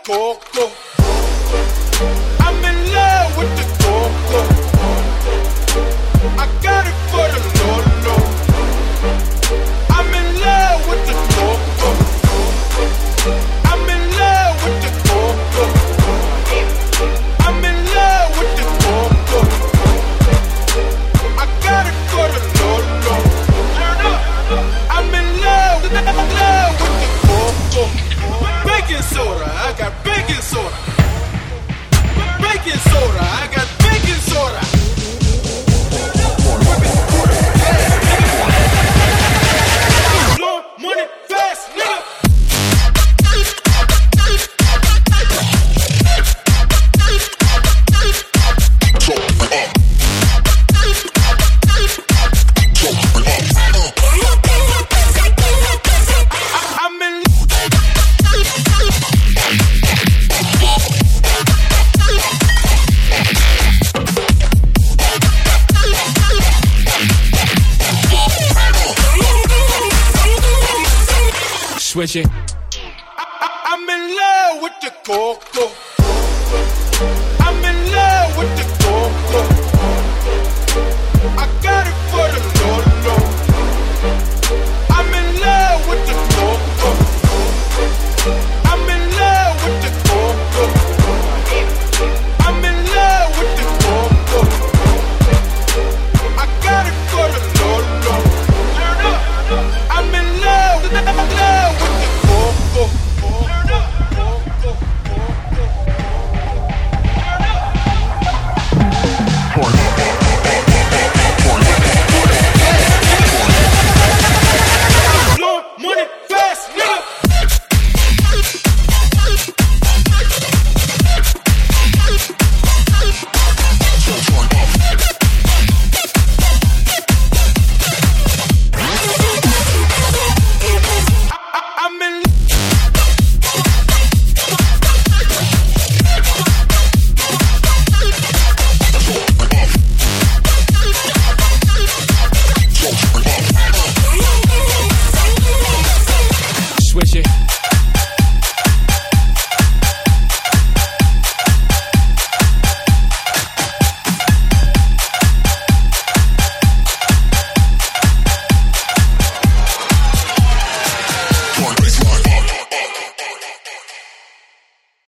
coco. I'm in love with the coco. I got it for the Lolo. I'm in love with the coco. I'm in love with the coco. I'm in love with the coco. I got it for the Lolo. I'm in love with the coco. Baking soda, I got baking soda. Baking soda, I got baking soda. Blow money fast, nigga. I'm in. Switch it. I'm in love with the coco. I'm in love with the coco. I got it for the Lolo. I'm in love with the coco. I'm in love with the coco. I'm in love with the coco. I got it for the Lolo. I'm in love with the coco. Blow money fast, nigga. I'm in. Switch it.